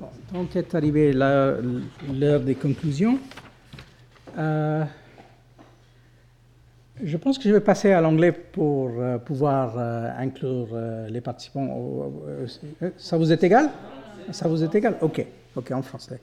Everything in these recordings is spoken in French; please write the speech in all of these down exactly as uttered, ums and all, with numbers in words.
Bon, donc est arrivée l'heure, l'heure des conclusions. Euh, je pense que je vais passer à l'anglais pour euh, pouvoir euh, inclure euh, les participants. Euh, ça vous est égal? Ça vous est égal? Ok, ok, en français.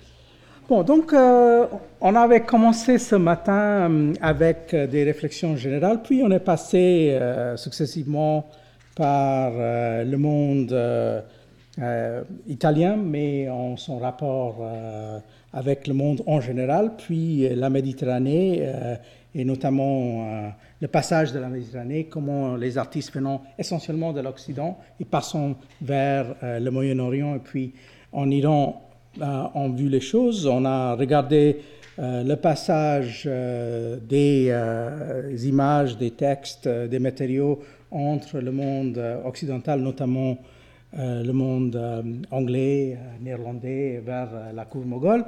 Bon, donc euh, on avait commencé ce matin euh, avec euh, des réflexions générales, puis on est passé euh, successivement par euh, le monde euh, euh, italien, mais en son rapport euh, avec le monde en général, puis euh, la Méditerranée, euh, et notamment euh, le passage de la Méditerranée, comment les artistes venant essentiellement de l'Occident et passant vers euh, le Moyen-Orient et puis en Iran, ont vu les choses. On a regardé euh, le passage euh, des euh, images, des textes, euh, des matériaux entre le monde euh, occidental, notamment euh, le monde euh, anglais, euh, néerlandais, vers euh, la cour moghole,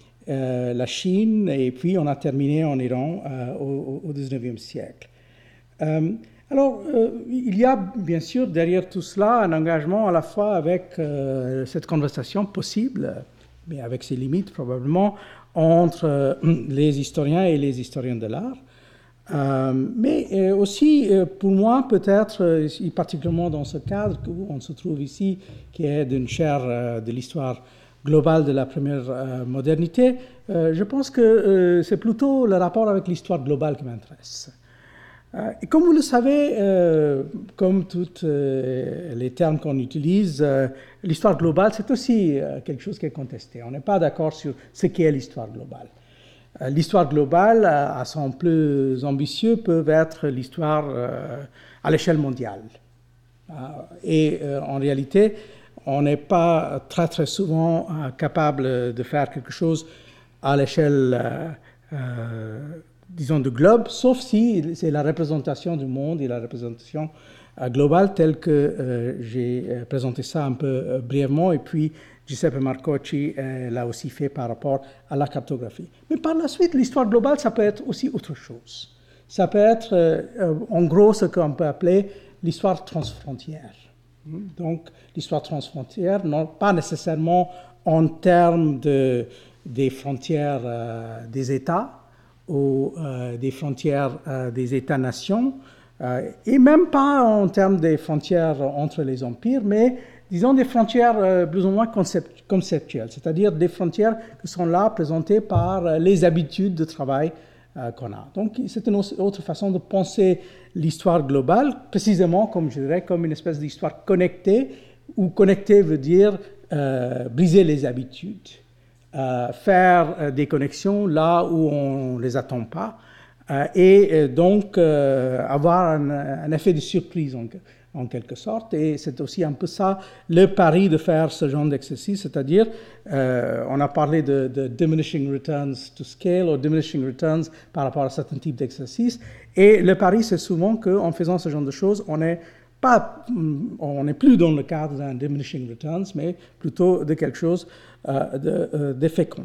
euh, la Chine, et puis on a terminé en Iran euh, au, au dix-neuvième siècle. Euh, Alors, euh, il y a bien sûr derrière tout cela un engagement à la fois avec euh, cette conversation possible, mais avec ses limites probablement, entre euh, les historiens et les historiens de l'art. Euh, mais euh, aussi, euh, pour moi, peut-être, euh, particulièrement dans ce cadre où on se trouve ici, qui est d'une chaire euh, de l'histoire globale de la première euh, modernité, euh, je pense que euh, c'est plutôt le rapport avec l'histoire globale qui m'intéresse. Et comme vous le savez, euh, comme tous euh, les termes qu'on utilise, euh, l'histoire globale, c'est aussi euh, quelque chose qui est contesté. On n'est pas d'accord sur ce qu'est l'histoire globale. Euh, l'histoire globale, à, à son plus ambitieux, peut être l'histoire euh, à l'échelle mondiale. Euh, et euh, en réalité, on n'est pas très très souvent euh, capable de faire quelque chose à l'échelle euh, euh, disons, de globe, sauf si c'est la représentation du monde et la représentation euh, globale telle que euh, j'ai euh, présenté ça un peu euh, brièvement, et puis Giuseppe Marcocci euh, l'a aussi fait par rapport à la cartographie. Mais par la suite, l'histoire globale, ça peut être aussi autre chose. Ça peut être, euh, euh, en gros, ce qu'on peut appeler l'histoire transfrontière. Donc, l'histoire transfrontière, non pas nécessairement en termes de, des frontières euh, des États, ou euh, des frontières euh, des États-nations, euh, et même pas en termes des frontières entre les empires, mais disons des frontières euh, plus ou moins concept- conceptuelles, c'est-à-dire des frontières qui sont là présentées par euh, les habitudes de travail euh, qu'on a. Donc c'est une autre façon de penser l'histoire globale, précisément, comme je dirais, comme une espèce d'histoire connectée, où connecter veut dire euh, briser les habitudes. Euh, faire euh, des connexions là où on ne les attend pas euh, et euh, donc euh, avoir un, un effet de surprise en, en quelque sorte. Et c'est aussi un peu ça le pari de faire ce genre d'exercice, c'est-à-dire euh, on a parlé de, de diminishing returns to scale ou diminishing returns par rapport à certains types d'exercices, et le pari c'est souvent qu'en faisant ce genre de choses on est Pas, on n'est plus dans le cadre d'un diminishing returns, mais plutôt de quelque chose euh, de, euh, de fécond.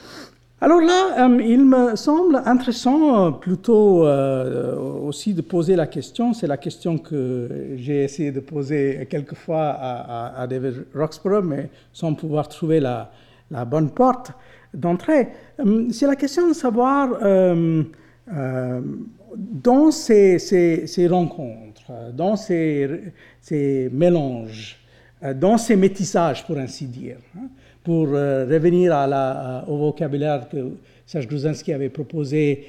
Alors là, euh, il me semble intéressant euh, plutôt euh, aussi de poser la question, c'est la question que j'ai essayé de poser quelquefois à, à, à David Roxburgh, mais sans pouvoir trouver la, la bonne porte d'entrée. Euh, c'est la question de savoir, euh, euh, dans ces, ces, ces rencontres, dans ces, ces mélanges, dans ces métissages, pour ainsi dire, hein, pour euh, revenir à la, au vocabulaire que Serge Gruzinski avait proposé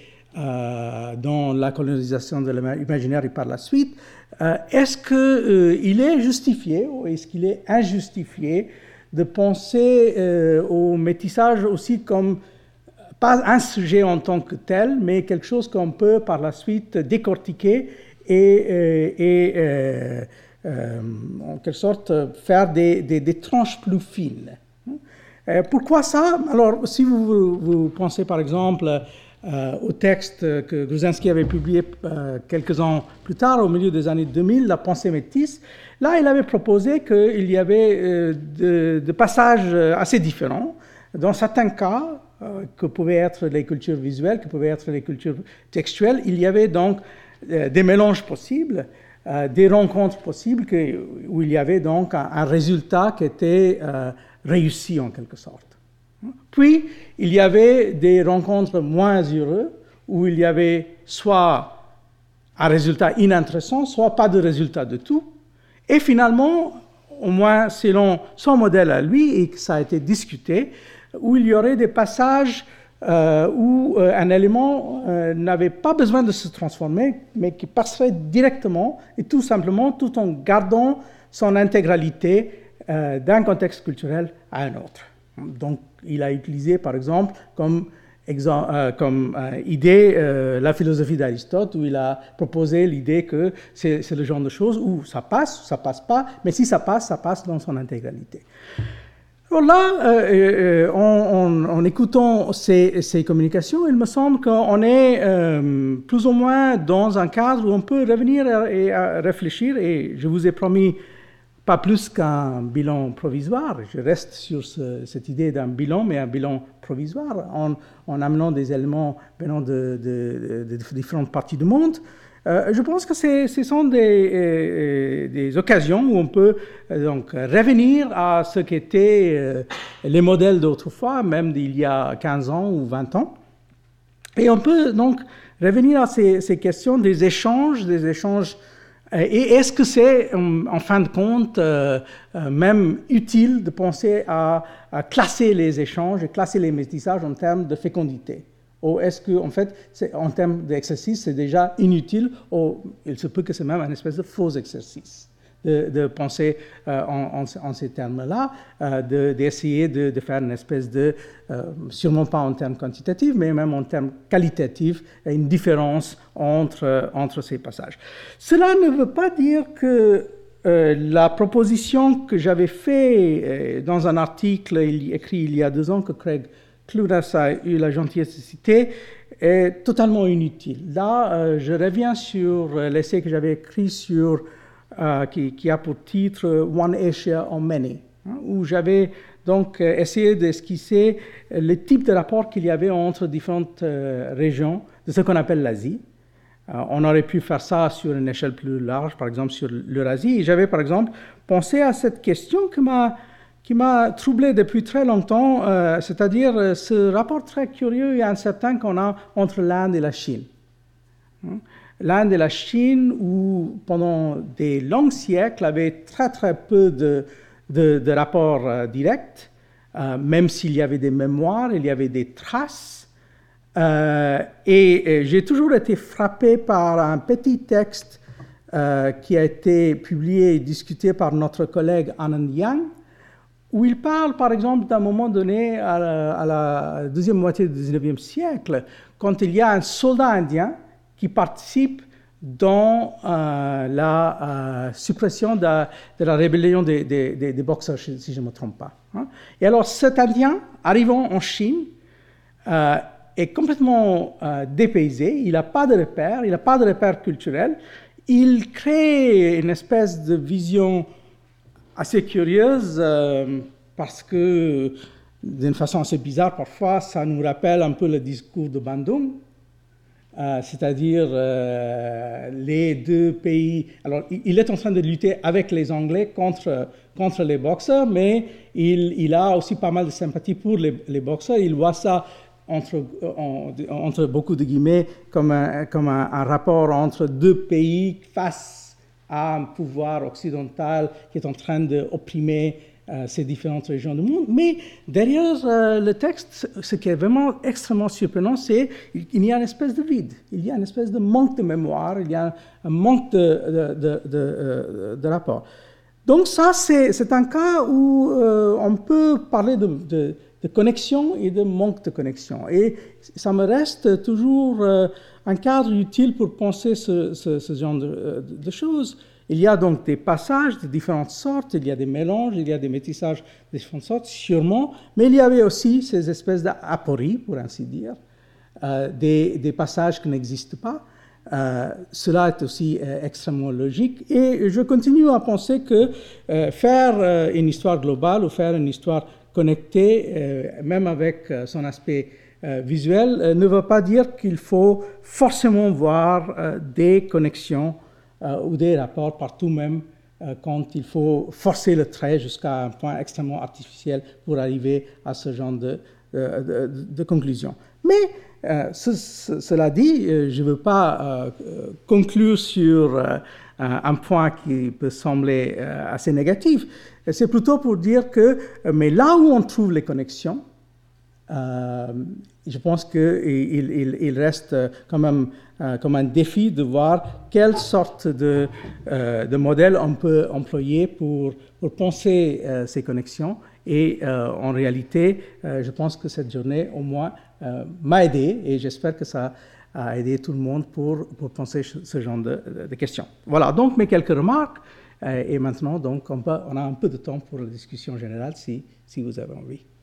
euh, dans la colonisation de l'imaginaire et par la suite, euh, est-ce qu'il euh, est justifié ou est-ce qu'il est injustifié de penser euh, au métissage aussi comme pas un sujet en tant que tel, mais quelque chose qu'on peut par la suite décortiquer et, euh, et euh, euh, en quelque sorte faire des, des, des tranches plus fines. Euh, pourquoi ça? Alors, si vous, vous pensez par exemple euh, au texte que Gruzinski avait publié euh, quelques ans plus tard, au milieu des années deux mille, La pensée métisse, là il avait proposé qu'il y avait euh, de, de passages assez différents. Dans certains cas, que pouvaient être les cultures visuelles, que pouvaient être les cultures textuelles, il y avait donc euh, des mélanges possibles, euh, des rencontres possibles, que, où il y avait donc un, un résultat qui était euh, réussies en quelque sorte. Puis, il y avait des rencontres moins heureuses où il y avait soit un résultat inintéressant, soit pas de résultat du tout. Et finalement, au moins selon son modèle à lui, et que ça a été discuté, où il y aurait des passages euh, où euh, un élément euh, n'avait pas besoin de se transformer, mais qui passerait directement et tout simplement tout en gardant son intégralité euh, d'un contexte culturel à un autre. Donc, il a utilisé, par exemple, comme, exemple, euh, comme euh, idée euh, la philosophie d'Aristote, où il a proposé l'idée que c'est, c'est le genre de choses où ça passe, ça passe pas, mais si ça passe, ça passe dans son intégralité. Alors là, euh, euh, en, en, en écoutant ces, ces communications, il me semble qu'on est euh, plus ou moins dans un cadre où on peut revenir et, et réfléchir, et je vous ai promis pas plus qu'un bilan provisoire. Je reste sur ce, cette idée d'un bilan, mais un bilan provisoire, en, en amenant des éléments venant de, de, de, de différentes parties du monde. Euh, je pense que c'est, ce sont des, euh, des occasions où on peut euh, donc revenir à ce qu'étaient euh, les modèles d'autrefois, même d'il y a quinze ans ou vingt ans. Et on peut donc revenir à ces, ces questions des échanges, des échanges. Et est-ce que c'est, en fin de compte, euh, même utile de penser à, à classer les échanges et classer les métissages en termes de fécondité? Ou est-ce que, en fait, c'est, en termes d'exercice, c'est déjà inutile, ou il se peut que c'est même un espèce de faux exercice de, de penser euh, en, en, en ces termes-là, euh, de, d'essayer de, de faire une espèce de, euh, sûrement pas en termes quantitatifs, mais même en termes qualitatifs, une différence entre, entre ces passages. Cela ne veut pas dire que euh, la proposition que j'avais faite euh, dans un article écrit il y a deux ans, que Craig Clunas a eu la gentillesse de citer, est totalement inutile. Là, euh, je reviens sur l'essai que j'avais écrit sur, euh, qui, qui a pour titre « One Asia on Many », hein, où j'avais donc essayé d'esquisser le type de rapport qu'il y avait entre différentes euh, régions de ce qu'on appelle l'Asie. Euh, on aurait pu faire ça sur une échelle plus large, par exemple sur l'Eurasie. Et j'avais, par exemple, pensé à cette question que m'a qui m'a troublé depuis très longtemps, euh, c'est-à-dire euh, ce rapport très curieux et incertain qu'on a entre l'Inde et la Chine. Hein? L'Inde et la Chine, où pendant des longs siècles, avaient très très peu de, de, de rapports euh, directs, euh, même s'il y avait des mémoires, il y avait des traces. Euh, et, et j'ai toujours été frappé par un petit texte euh, qui a été publié et discuté par notre collègue Anand Yang, où il parle, par exemple, d'un moment donné, à la, à la deuxième moitié du dix-neuvième siècle, quand il y a un soldat indien qui participe dans euh, la euh, suppression de, de la rébellion des, des, des, des boxers, si je ne me trompe pas. Hein. Et alors, cet Indien, arrivant en Chine, euh, est complètement euh, dépaysé, il n'a pas de repères, il n'a pas de repères culturels, il crée une espèce de vision assez curieuse, euh, parce que, d'une façon assez bizarre parfois, ça nous rappelle un peu le discours de Bandung, euh, c'est-à-dire euh, les deux pays. Alors, il est en train de lutter avec les Anglais contre, contre les boxeurs, mais il, il a aussi pas mal de sympathie pour les, les boxeurs. Il voit ça, entre, en, entre beaucoup de guillemets, comme un, comme un, un rapport entre deux pays face à un pouvoir occidental qui est en train d'opprimer euh, ces différentes régions du monde. Mais derrière euh, le texte, ce qui est vraiment extrêmement surprenant, c'est qu'il y a une espèce de vide, il y a une espèce de manque de mémoire, il y a un manque de, de, de, de, de rapport. Donc ça, c'est, c'est un cas où euh, on peut parler de, de, de connexion et de manque de connexion. Et ça me reste toujours euh, un cadre utile pour penser ce, ce, ce genre de, de choses. Il y a donc des passages de différentes sortes, il y a des mélanges, il y a des métissages de différentes sortes, sûrement, mais il y avait aussi ces espèces d'apories, pour ainsi dire, euh, des, des passages qui n'existent pas. Euh, cela est aussi euh, extrêmement logique. Et je continue à penser que euh, faire euh, une histoire globale ou faire une histoire connectée, euh, même avec euh, son aspect euh, visuel, euh, ne veut pas dire qu'il faut forcément voir euh, des connexions euh, ou des rapports partout, même euh, quand il faut forcer le trait jusqu'à un point extrêmement artificiel pour arriver à ce genre de, de, de, de conclusion. Mais euh, ce, ce, cela dit, je ne veux pas euh, conclure sur euh, un point qui peut sembler euh, assez négatif. C'est plutôt pour dire que, mais là où on trouve les connexions, euh, je pense qu'il il, il reste quand même euh, comme un défi de voir quelle sorte de, euh, de modèle on peut employer pour, pour penser euh, ces connexions. Et euh, en réalité, euh, je pense que cette journée, au moins, euh, m'a aidé, et j'espère que ça a aidé tout le monde pour, pour penser ce genre de, de questions. Voilà, donc mes quelques remarques. Euh, et maintenant, donc, on, peut, on a un peu de temps pour la discussion générale, si, si vous avez envie.